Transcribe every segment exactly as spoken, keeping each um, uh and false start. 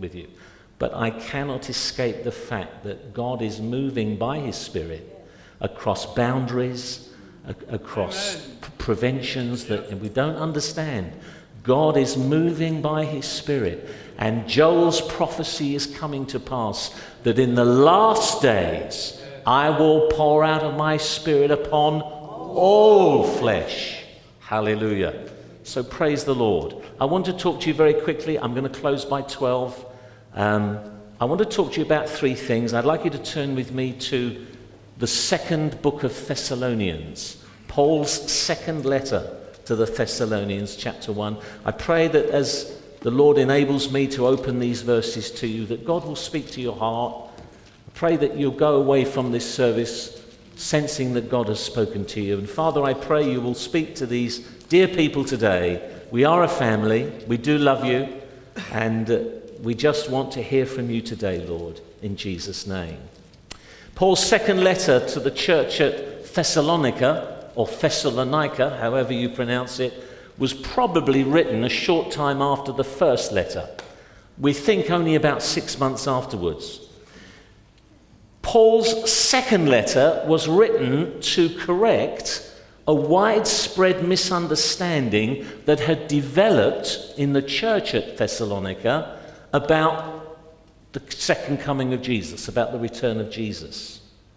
with you. But I cannot escape the fact that God is moving by his Spirit across boundaries, a- across p- preventions that we don't understand. God is moving by his Spirit, and Joel's prophecy is coming to pass, that in the last days I will pour out of my Spirit upon all flesh. Hallelujah. So praise the Lord. I want to talk to you very quickly. I'm going to close by twelve. Um, I want to talk to you about three things. I'd like you to turn with me to the second book of Thessalonians, Paul's second letter to the Thessalonians, chapter one. I pray that as the Lord enables me to open these verses to you, that God will speak to your heart. I pray that you'll go away from this service sensing that God has spoken to you. And Father, I pray you will speak to these dear people today. We are a family. We do love you. And uh, we just want to hear from you today, Lord, in Jesus' name. Paul's second letter to the church at Thessalonica, or Thessalonica, however you pronounce it, was probably written a short time after the first letter. We think only about six months afterwards. Paul's second letter was written to correct a widespread misunderstanding that had developed in the church at Thessalonica about the second coming of Jesus, about the return of Jesus.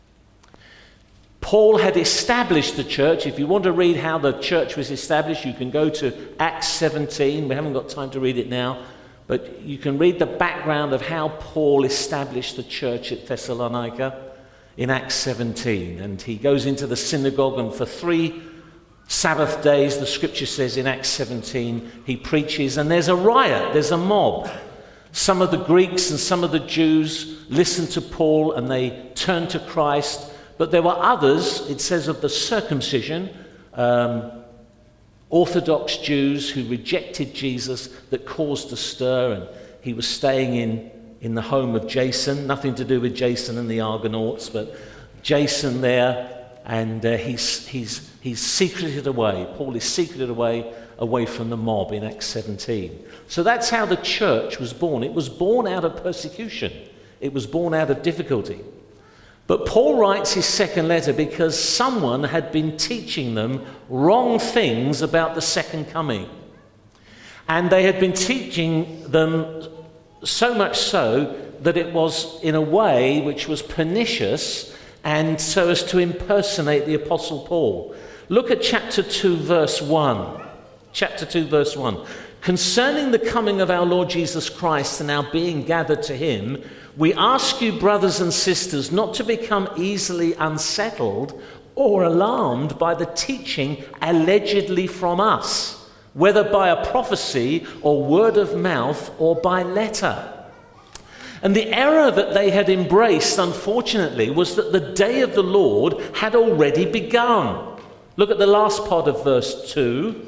Paul had established the church. If you want to read how the church was established, you can go to Acts seventeen. We haven't got time to read it now, but you can read the background of how Paul established the church at Thessalonica in Acts seventeen. And he goes into the synagogue, and for three Sabbath days, the scripture says in Acts seventeen, he preaches, and there's a riot, there's a mob. Some of the Greeks and some of the Jews listened to Paul and they turned to Christ. But there were others, it says, of the circumcision, um, Orthodox Jews who rejected Jesus, that caused a stir. And he was staying in, in the home of Jason, nothing to do with Jason and the Argonauts, but Jason there, and uh, he's, he's, he's secreted away. Paul is secreted away, away from the mob in Acts seventeen. So that's how the church was born. It was born out of persecution. It was born out of difficulty. But Paul writes his second letter because someone had been teaching them wrong things about the second coming. And they had been teaching them so much so that it was in a way which was pernicious, and so as to impersonate the Apostle Paul. Look at chapter two, verse one. Chapter two, verse one. Concerning the coming of our Lord Jesus Christ and our being gathered to him, we ask you, brothers and sisters, not to become easily unsettled or alarmed by the teaching allegedly from us, whether by a prophecy or word of mouth or by letter. And the error that they had embraced, unfortunately, was that the day of the Lord had already begun. Look at the last part of verse two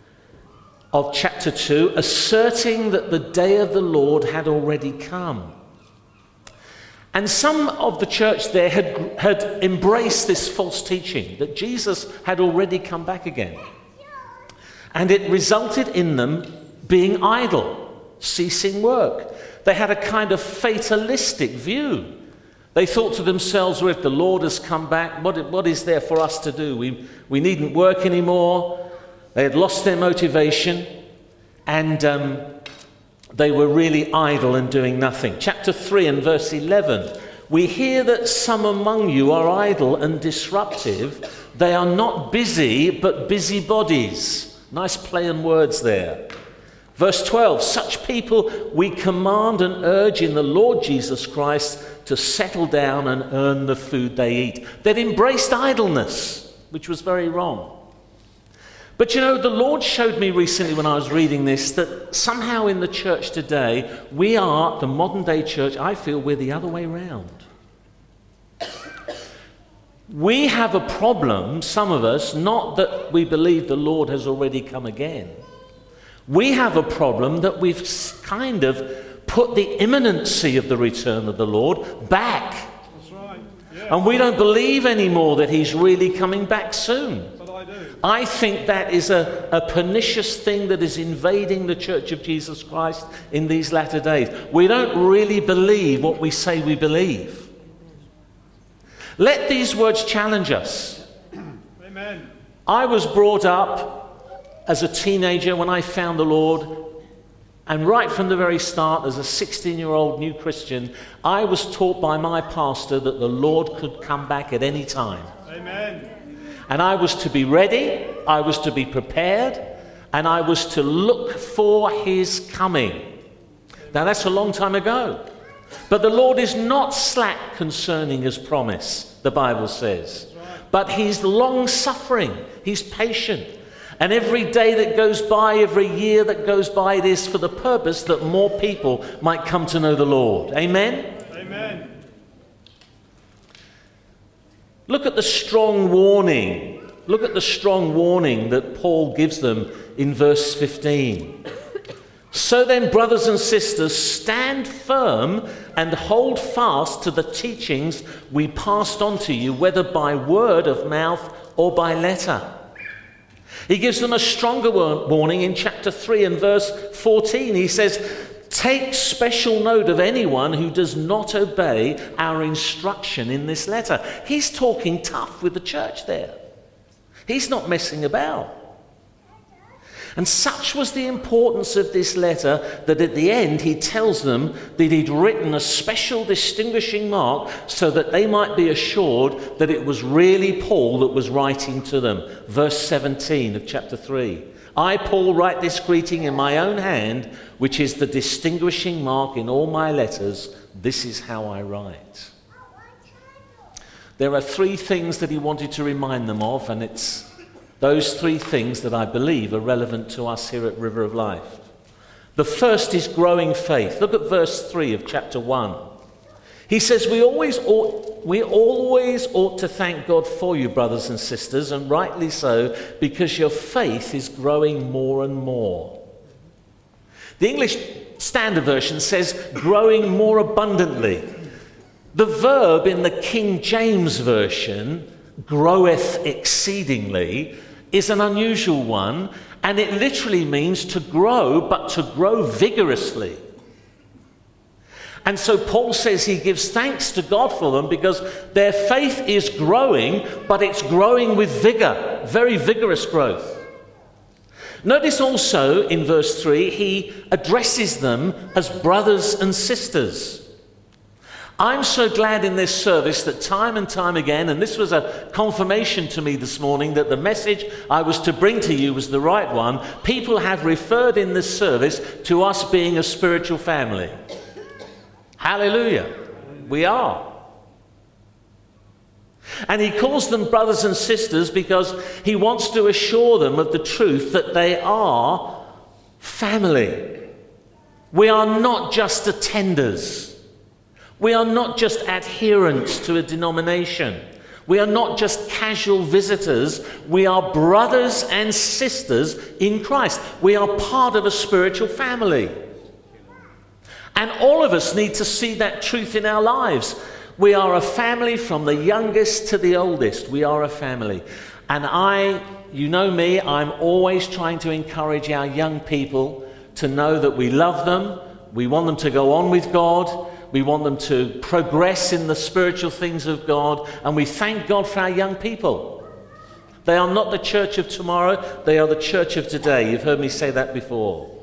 of chapter two, asserting that the day of the Lord had already come. And some of the church there had, had embraced this false teaching that Jesus had already come back again. And it resulted in them being idle, ceasing work. They had a kind of fatalistic view. They thought to themselves, well, if the Lord has come back, what, what is there for us to do? We, we needn't work anymore. They had lost their motivation, and um, they were really idle and doing nothing. Chapter three and verse eleven, we hear that some among you are idle and disruptive. They are not busy, but busybodies. Nice play on words there. Verse twelve, such people we command and urge in the Lord Jesus Christ to settle down and earn the food they eat. They'd embraced idleness, which was very wrong. But you know, the Lord showed me recently when I was reading this that somehow in the church today, we are, the modern day church, I feel we're the other way around. We have a problem, some of us, not that we believe the Lord has already come again. We have a problem that we've kind of put the imminency of the return of the Lord back. That's right. Yeah. And we don't believe anymore that he's really coming back soon. But I do. I think that is a, a pernicious thing that is invading the Church of Jesus Christ in these latter days. We don't really believe what we say we believe. Let these words challenge us. Amen. I was brought up as a teenager when I found the Lord, and right from the very start, as a sixteen-year-old new Christian, I was taught by my pastor that the Lord could come back at any time. Amen. And I was to be ready, I was to be prepared, and I was to look for his coming. Now that's a long time ago. But the Lord is not slack concerning his promise, the Bible says. But he's long-suffering, he's patient. And every day that goes by, every year that goes by, it is for the purpose that more people might come to know the Lord. Amen? Amen. Look at the strong warning. Look at the strong warning that Paul gives them in verse fifteen. So then, brothers and sisters, stand firm and hold fast to the teachings we passed on to you, whether by word of mouth or by letter. He gives them a stronger warning in chapter three and verse fourteen. He says, take special note of anyone who does not obey our instruction in this letter. He's talking tough with the church there. He's not messing about. And such was the importance of this letter that at the end he tells them that he'd written a special distinguishing mark so that they might be assured that it was really Paul that was writing to them. Verse seventeen of chapter three. I, Paul, write this greeting in my own hand, which is the distinguishing mark in all my letters. This is how I write. There are three things that he wanted to remind them of, and it's those three things that I believe are relevant to us here at River of Life. The first is growing faith. Look at verse three of chapter one. He says, we always ought, we always ought to thank God for you, brothers and sisters, and rightly so, because your faith is growing more and more. The English Standard Version says growing more abundantly. The verb in the King James Version, groweth exceedingly, is an unusual one, and it literally means to grow, but to grow vigorously. And so Paul says he gives thanks to God for them because their faith is growing, but it's growing with vigor, very vigorous growth. Notice also in verse three, he addresses them as brothers and sisters. I'm so glad in this service that time and time again, and this was a confirmation to me this morning that the message I was to bring to you was the right one. People have referred in this service to us being a spiritual family. Hallelujah. We are. And he calls them brothers and sisters because he wants to assure them of the truth that they are family. We are not just attenders. We are not just adherents to a denomination. We are not just casual visitors. We are brothers and sisters in Christ. We are part of a spiritual family. And all of us need to see that truth in our lives. We are a family from the youngest to the oldest. We are a family. And I, you know me, I'm always trying to encourage our young people to know that we love them. We want them to go on with God. We want them to progress in the spiritual things of God. And we thank God for our young people. They are not the church of tomorrow. They are the church of today. You've heard me say that before.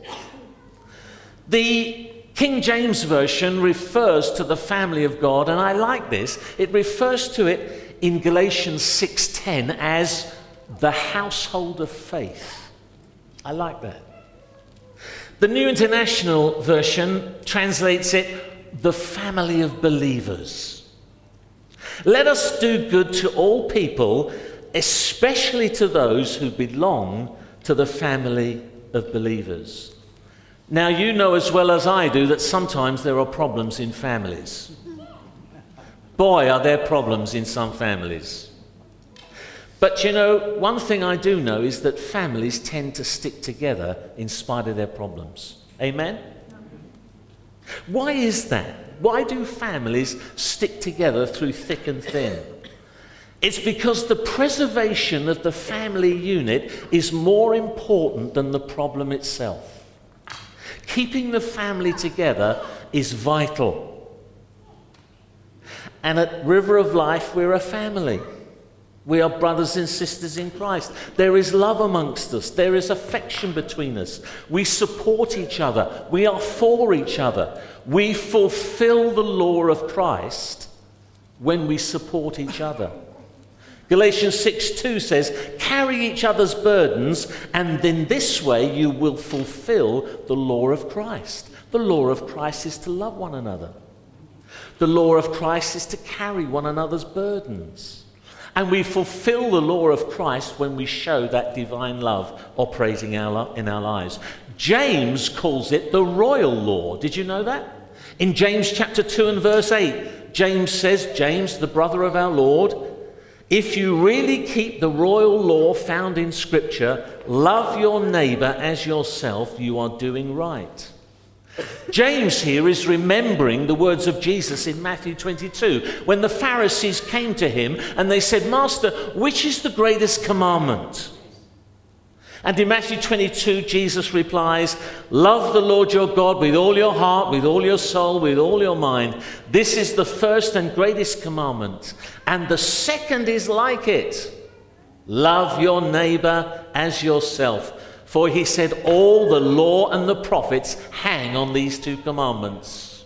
The King James Version refers to the family of God, and I like this. It refers to it in Galatians six ten as the household of faith. I like that. The New International Version translates it, the family of believers. Let us do good to all people, especially to those who belong to the family of believers. Now, you know as well as I do that sometimes there are problems in families. Boy, are there problems in some families. But you know, one thing I do know is that families tend to stick together in spite of their problems. Amen? Why is that? Why do families stick together through thick and thin? It's because the preservation of the family unit is more important than the problem itself. Keeping the family together is vital. And at River of Life, we're a family. We are brothers and sisters in Christ. There is love amongst us. There is affection between us. We support each other. We are for each other. We fulfill the law of Christ when we support each other. Galatians six two says, carry each other's burdens, and in this way you will fulfill the law of Christ. The law of Christ is to love one another. The law of Christ is to carry one another's burdens. And we fulfill the law of Christ when we show that divine love operating in our lives. James calls it the royal law. Did you know that? In James chapter two and verse eight, James says, James, the brother of our Lord, if you really keep the royal law found in Scripture, love your neighbour as yourself, you are doing right. James here is remembering the words of Jesus in Matthew twenty-two, when the Pharisees came to him and they said, Master, which is the greatest commandment? And in Matthew twenty-two, Jesus replies, love the Lord your God with all your heart, with all your soul, with all your mind. This is the first and greatest commandment. And the second is like it. Love your neighbor as yourself. For he said, all the law and the prophets hang on these two commandments.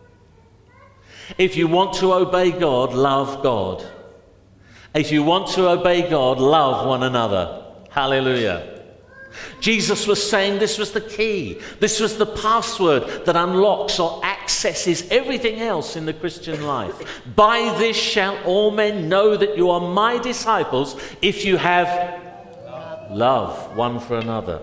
If you want to obey God, love God. If you want to obey God, love one another. Hallelujah. Jesus was saying this was the key. This was the password that unlocks or accesses everything else in the Christian life. By this shall all men know that you are my disciples, if you have love one for another.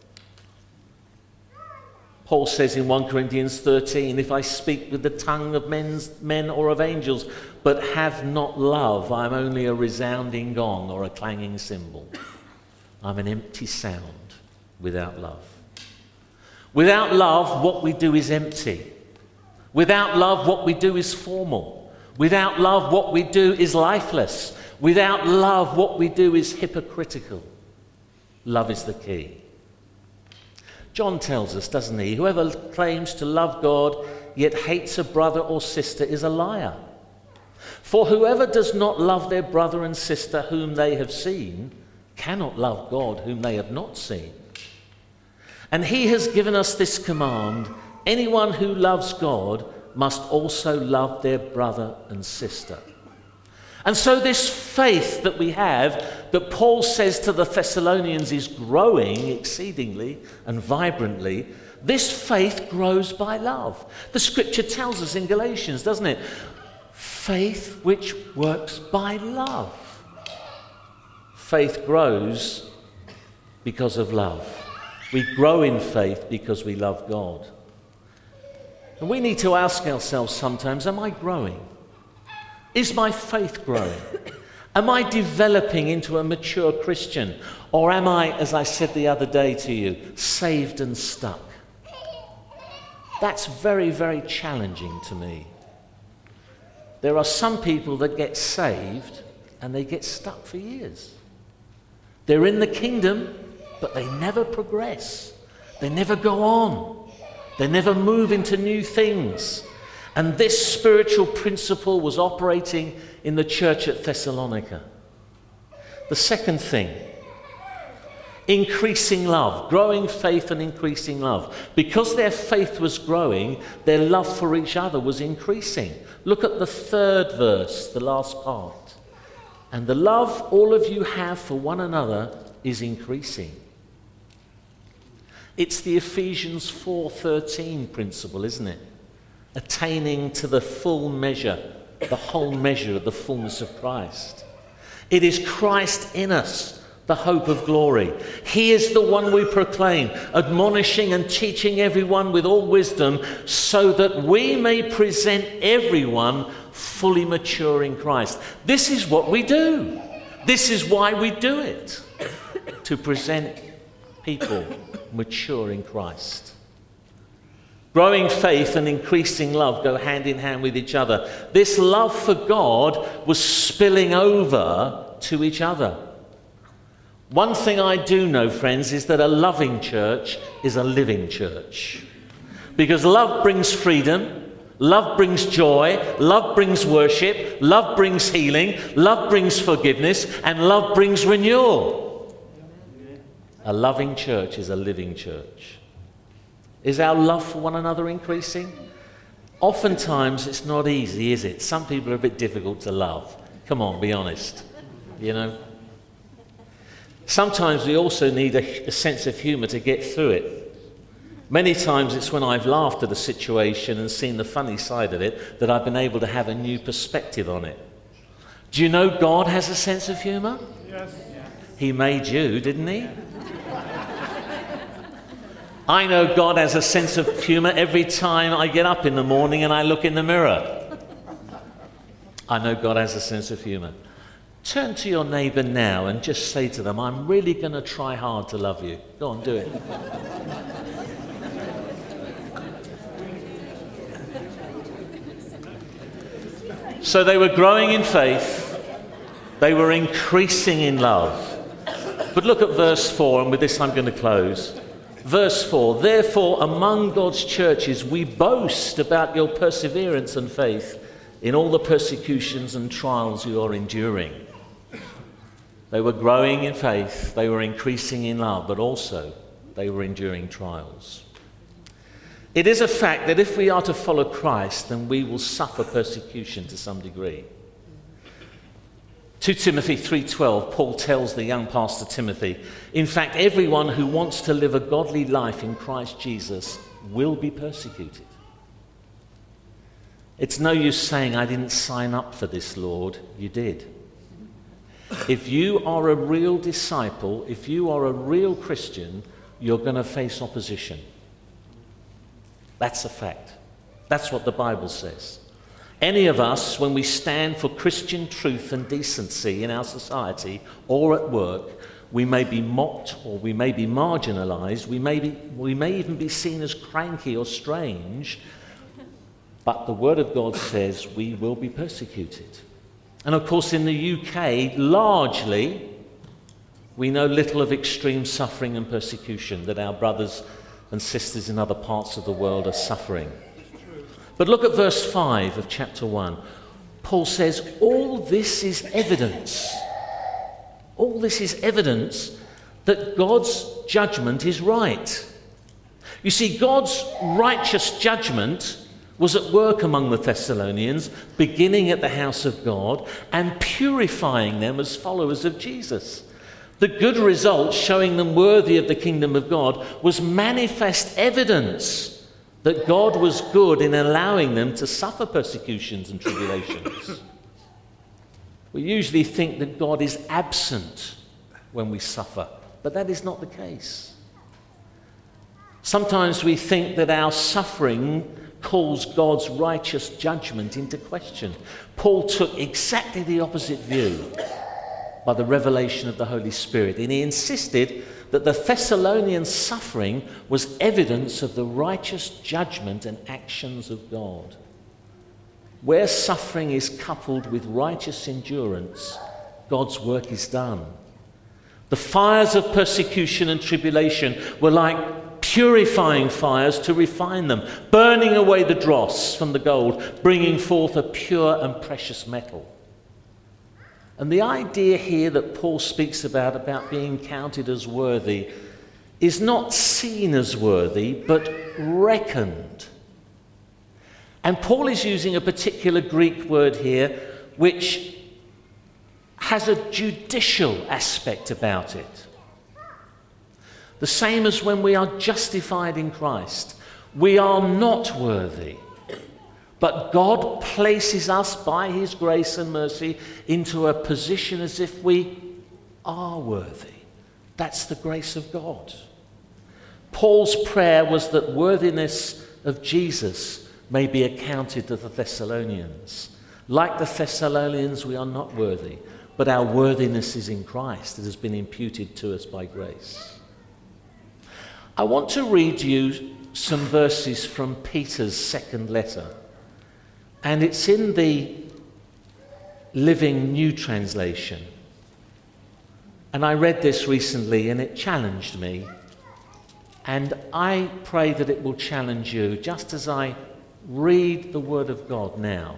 Paul says in First Corinthians thirteen, if I speak with the tongue of men's, men or of angels, but have not love, I'm only a resounding gong or a clanging cymbal. I'm an empty sound without love. Without love, what we do is empty. Without love, what we do is formal. Without love, what we do is lifeless. Without love, what we do is hypocritical. Love is the key. John tells us, doesn't he? Whoever claims to love God yet hates a brother or sister is a liar. For whoever does not love their brother and sister whom they have seen cannot love God whom they have not seen. And he has given us this command: anyone who loves God must also love their brother and sister. And so this faith that we have, that Paul says to the Thessalonians is growing exceedingly and vibrantly, this faith grows by love. The scripture tells us in Galatians, doesn't it? Faith which works by love. Faith grows because of love. We grow in faith because we love God. And we need to ask ourselves sometimes, am I growing? Is my faith growing? Am I developing into a mature Christian? Or am I, as I said the other day to you, saved and stuck? That's very, very challenging to me. There are some people that get saved and they get stuck for years. They're in the kingdom, but they never progress. They never go on. They never move into new things. And this spiritual principle was operating in the church at Thessalonica. The second thing, increasing love, growing faith and increasing love. Because their faith was growing, their love for each other was increasing. Look at the third verse, the last part. And the love all of you have for one another is increasing. It's the Ephesians four thirteen principle, isn't it? Attaining to the full measure, the whole measure of the fullness of Christ. It is Christ in us, the hope of glory. He is the one we proclaim, admonishing and teaching everyone with all wisdom, so that we may present everyone fully mature in Christ. This is what we do. This is why we do it, to present people mature in Christ. Growing faith and increasing love go hand in hand with each other. This love for God was spilling over to each other. One thing I do know, friends, is that a loving church is a living church. Because love brings freedom, love brings joy, love brings worship, love brings healing, love brings forgiveness, and love brings renewal. A loving church is a living church. Is our love for one another increasing? Oftentimes it's not easy, is it? Some people are a bit difficult to love. Come on, be honest. You know? Sometimes we also need a, a sense of humour to get through it. Many times it's when I've laughed at a situation and seen the funny side of it that I've been able to have a new perspective on it. Do you know God has a sense of humour? Yes. He made you, didn't he? I know God has a sense of humour every time I get up in the morning and I look in the mirror. I know God has a sense of humour. Turn to your neighbour now and just say to them, I'm really going to try hard to love you. Go on, do it. So they were growing in faith. They were increasing in love. But look at verse four, and with this I'm going to close. Verse four, therefore among God's churches we boast about your perseverance and faith in all the persecutions and trials you are enduring. They were growing in faith, they were increasing in love, but also they were enduring trials. It is a fact that if we are to follow Christ, then we will suffer persecution to some degree. Second Timothy three twelve, Paul tells the young pastor Timothy, in fact, everyone who wants to live a godly life in Christ Jesus will be persecuted. It's no use saying, I didn't sign up for this, Lord. You did. If you are a real disciple, if you are a real Christian, you're going to face opposition. That's a fact. That's what the Bible says. Any of us, when we stand for Christian truth and decency in our society or at work, we may be mocked or we may be marginalised, we may be, we may even be seen as cranky or strange, but the Word of God says we will be persecuted. And of course in the U K, largely, we know little of extreme suffering and persecution that our brothers and sisters in other parts of the world are suffering. But look at verse five of chapter one. Paul says, all this is evidence. All this is evidence that God's judgment is right. You see, God's righteous judgment was at work among the Thessalonians, beginning at the house of God and purifying them as followers of Jesus. The good result, showing them worthy of the kingdom of God, was manifest evidence that God was good in allowing them to suffer persecutions and tribulations. We usually think that God is absent when we suffer, but that is not the case. Sometimes we think that our suffering calls God's righteous judgment into question. Paul took exactly the opposite view by the revelation of the Holy Spirit, and he insisted that the Thessalonian suffering was evidence of the righteous judgment and actions of God. Where suffering is coupled with righteous endurance, God's work is done. The fires of persecution and tribulation were like purifying fires to refine them, burning away the dross from the gold, bringing forth a pure and precious metal. And the idea here that Paul speaks about, about being counted as worthy, is not seen as worthy, but reckoned. And Paul is using a particular Greek word here, which has a judicial aspect about it. The same as when we are justified in Christ. We are not worthy. But God places us by his grace and mercy into a position as if we are worthy. That's the grace of God. Paul's prayer was that worthiness of Jesus may be accounted to the Thessalonians. Like the Thessalonians, we are not worthy, but our worthiness is in Christ. It has been imputed to us by grace. I want to read you some verses from Peter's second letter. And it's in the Living New Translation. And I read this recently and it challenged me. And I pray that it will challenge you just as I read the Word of God now.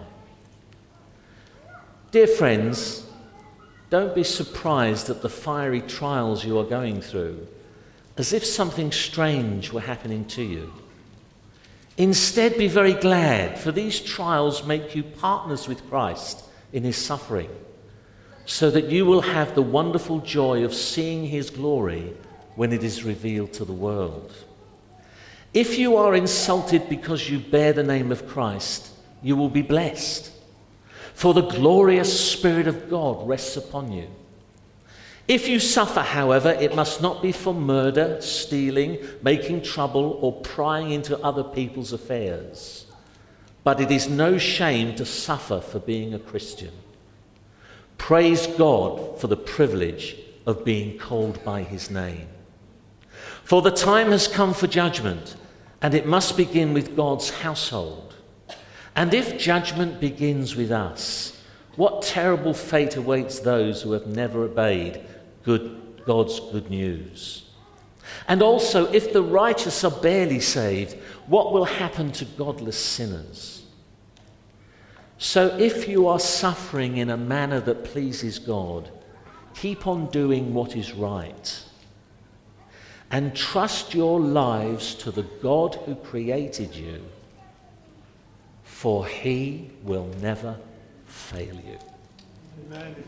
Dear friends, don't be surprised at the fiery trials you are going through, as if something strange were happening to you. Instead, be very glad, for these trials make you partners with Christ in his suffering, so that you will have the wonderful joy of seeing his glory when it is revealed to the world. If you are insulted because you bear the name of Christ, you will be blessed, for the glorious Spirit of God rests upon you. If you suffer, however, it must not be for murder, stealing, making trouble, or prying into other people's affairs. But it is no shame to suffer for being a Christian. Praise God for the privilege of being called by his name. For the time has come for judgment, and it must begin with God's household. And if judgment begins with us, what terrible fate awaits those who have never obeyed good, God's good news? And also, if the righteous are barely saved, what will happen to godless sinners? So if you are suffering in a manner that pleases God, keep on doing what is right. And trust your lives to the God who created you, for he will never fail you. Amen.